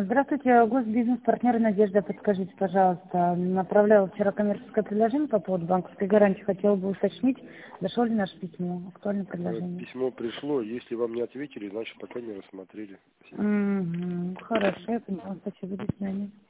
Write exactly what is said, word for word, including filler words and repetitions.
Здравствуйте, госбизнес, партнер Надежда. Подскажите, пожалуйста, направляла вчера коммерческое предложение по поводу банковской гарантии. Хотела бы уточнить, дошло ли наше письмо, актуальное предложение. Письмо пришло, если вам не ответили, значит пока не рассмотрели. Угу, хорошо, я поняла, спасибо, до свидания.